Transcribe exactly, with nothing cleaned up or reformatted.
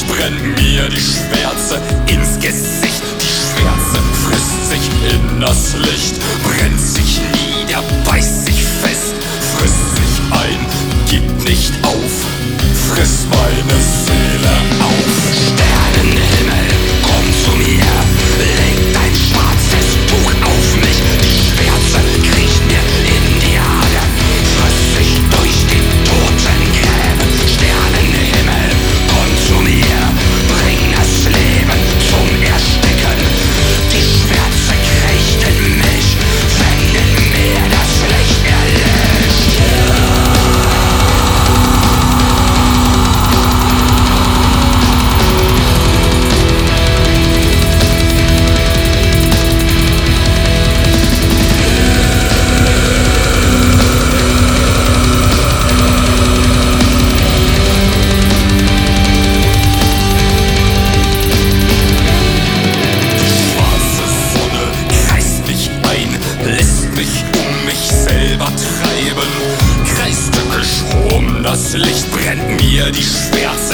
brennt mir die Schwärze ins Gesicht. Die Schwärze frisst sich in das Licht, brennt sich nieder, beißt sich fest, frisst sich ein, gibt nicht auf, frisst meine Seele auf. Sternenhimmel, komm zu mir, leg dein schwarzes Tuch auf mich. Die Schwärze kriecht mir in die Adern, frisst sich durch die toten Gräben. Sternenhimmel, komm zu mir, bring das Leben zum Ersticken. Die Schwärze kriecht in mich, wenn in mir das Licht erlischt. Kreisstücke Strom, das Licht brennt mir die Schwärze